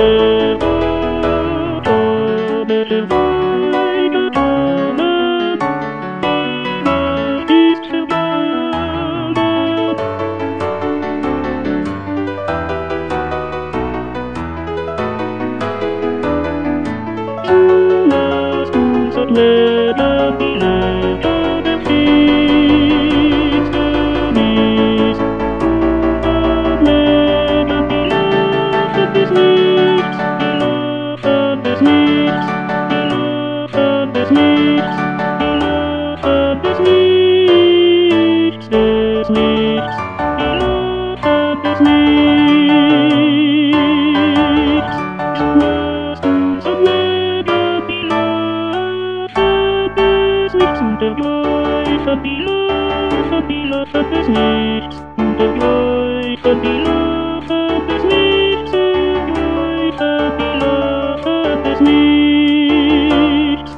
Verbelovet des Nichts, der Joy verbelovet des Nichts, der Joy verbelovet des Nichts,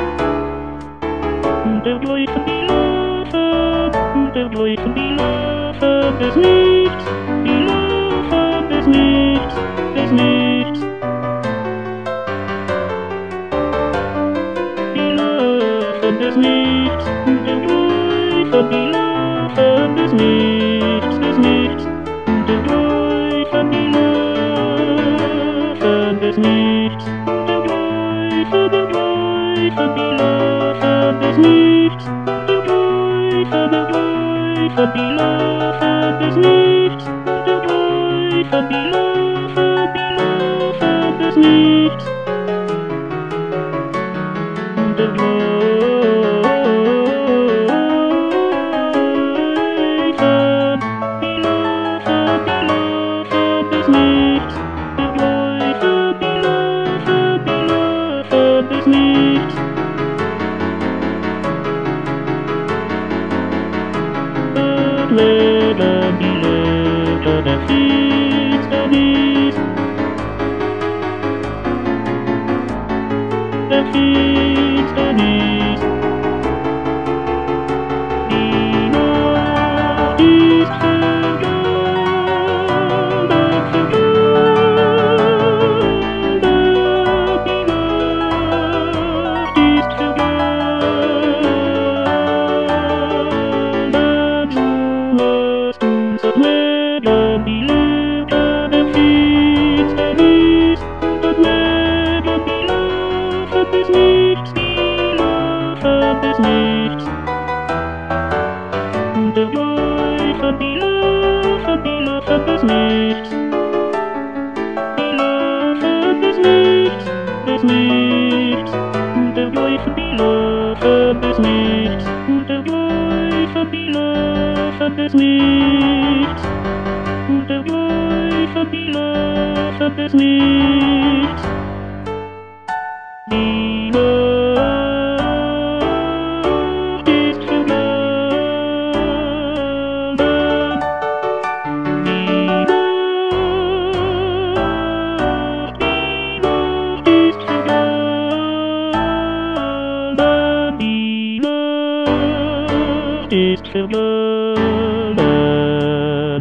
der Joy verbelovet, der Joy verbelovet des Nichts, belovet des Nichts, des Nichts, belovet des Nichts, der Joy verbelovet des Nichts, des Nichts, der Joy verbelovet des Nichts, der Joy verbelovet des Nichts, der Joy verbelovet des Nichts, der Joy verbelovet des Nichts, der ist vergolden.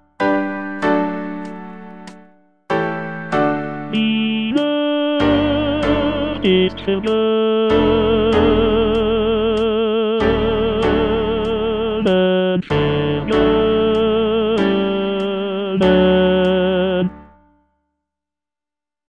Die Luft ist vergolden, vergolden.